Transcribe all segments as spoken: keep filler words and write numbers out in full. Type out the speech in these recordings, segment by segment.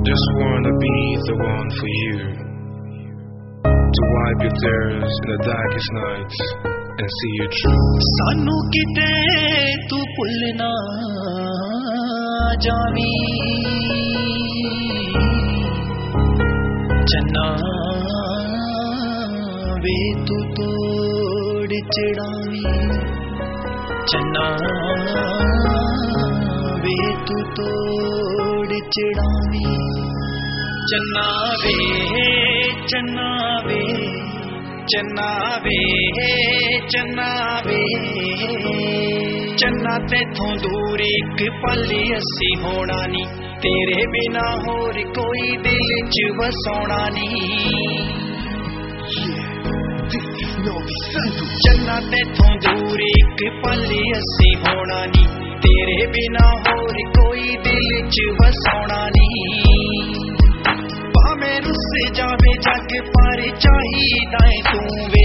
just wanna be the one for you, to wipe your tears in the darkest nights and see you through. सानू किते तू भुल ना Xavi, चन्ना वे तू तोड़ चढ़ावी, चन्ना वे तू तोड़ चढ़ावी, चन्ना वे चन्ना वे चन्ना वे चन्ना वे चन्ना तेथों दूर एक पल असी होना नी, तेरे बिना होर कोई दिल च वसोना नी। चन्ना तेथों दूर एक पल असी होना नी, तेरे बिना होर कोई दिल च वसोना नी। भावें रुस जावे जग पर चाहिदा तू वे,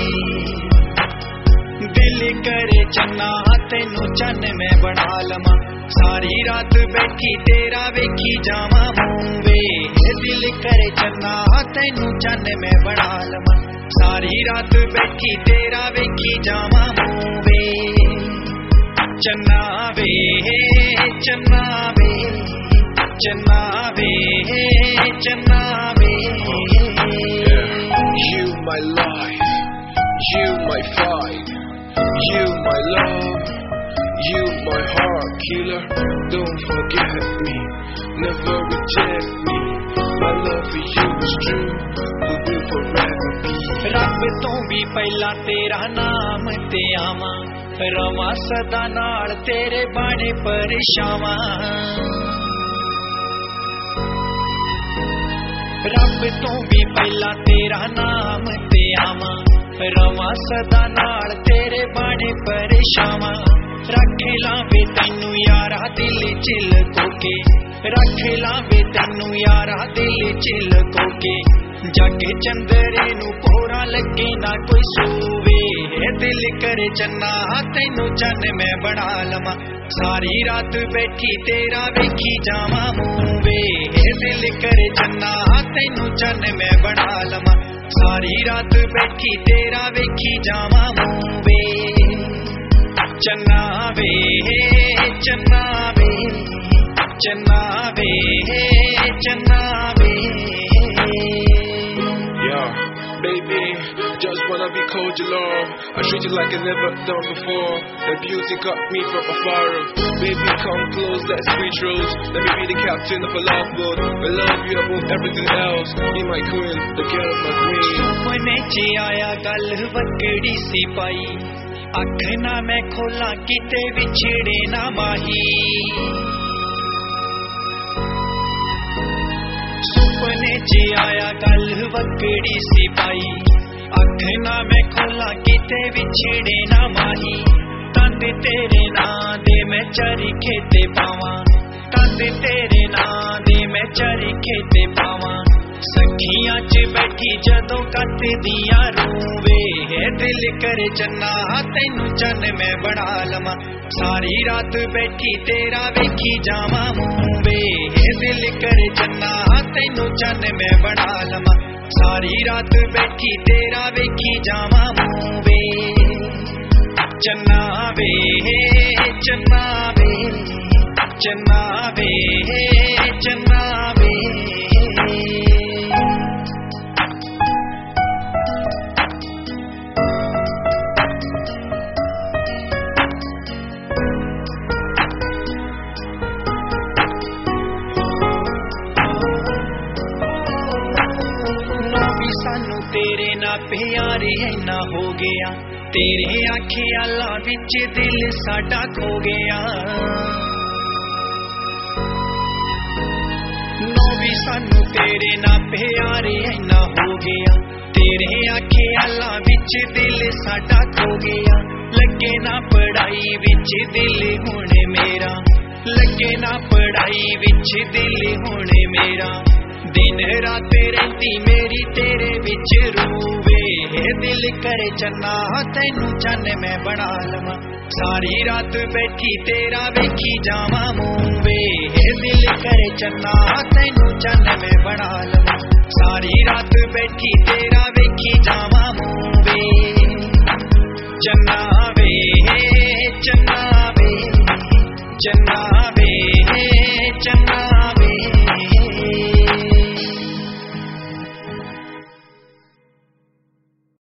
दिल करे चन्ना तेनू चन मैं बना लवां, सारी रात बैठी तेरा वेखी जावां मूं वे। दिल करे चन्ना तेनू चन मैं बना लवां, सारी रात बैठी तेरा वेखी जावां मूं वे। चन्ना वे चन्ना वे चन्ना वे चन्ना वे। You my life, you my fight, you my love, you my heart killer. Don't forget me, never reject me. My love for you is true, we will forever be. रब तो भी पहला तेरा नाम ते आवां, रवां सदा नाल तेरे बाणे परछावां। रब तो भी पहला तेरा नाम ते आवां, रवां सदा नाल तेरे बाणे परछावां। रख लावे तैनू यारा दिल च लुको के, रख लावे तैनू यारा दिल च लुको के, जग चंदरे नू कोरा लगे ना कोई सूवे। दिल करे चन्ना तैनू चन मैं बना लवां, सारी रात बैठी तेरा वेखी जावां मूं वे। दिल करे चन्ना तैनू चन मैं बना लवां, सारी रात बैठी तेरा वेखी जावां मूं वे। चन्ना वे चन्ना वे चन्ना वे चन्ना वे। Yeah, baby, just wanna be cold, your love. I treat you like I never done before. The beauty got me from afar. Baby, come close, let's switch roles. Let me be the captain of a love boat. I love you above everything else. Be my queen, the girl of my dreams. सुपने च आया गल वकड़ी सी पाई, अख ना मैं खोला किते विछड़े ना माही। सुपने च आया गल वकड़ी सी पाई, अख ना मैं खोला किते विछड़े ना माही। तंद तेरे नां दे मैं चरी खेते पावां, तंद तेरे नां दे मैं चरी खेते पावां। सखियां च बैठी जदों कट दियां रूवे, दिल करे चन्ना तैनू चन मैं बना लवां, सारी रात बैठी तेरा वेखी जावां मूं वे। दिल करे चन्ना तैनू चन मैं बना लवां, सारी रात बैठी तेरा वेखी जावां मूं वे। चन्ना वे चन्ना वे चन्ना वे चन्ना वे। सानू तेरे ना प्यार इन्ना हो गया, तेरे आखे आला विच दिल साडा खो गया। नो भी सानू तेरे ना प्यार इन्ना हो गया, तेरे आखे आला विच दिल साडा खो गया। लगे ना पढ़ाई विच दिल हुण मेरा, लगे ना पढ़ाई विच दिल हुण मेरा। दिन रात रहती मेरी तेरे विच रूवे दिल करे चन्ना तैनू चन मैं बना लवां सारी रात बैठी तेरा वेखी जावां मूवे दिल करे चन्ना तैनू चन मैं बना लवां सारी रात बैठी तेरा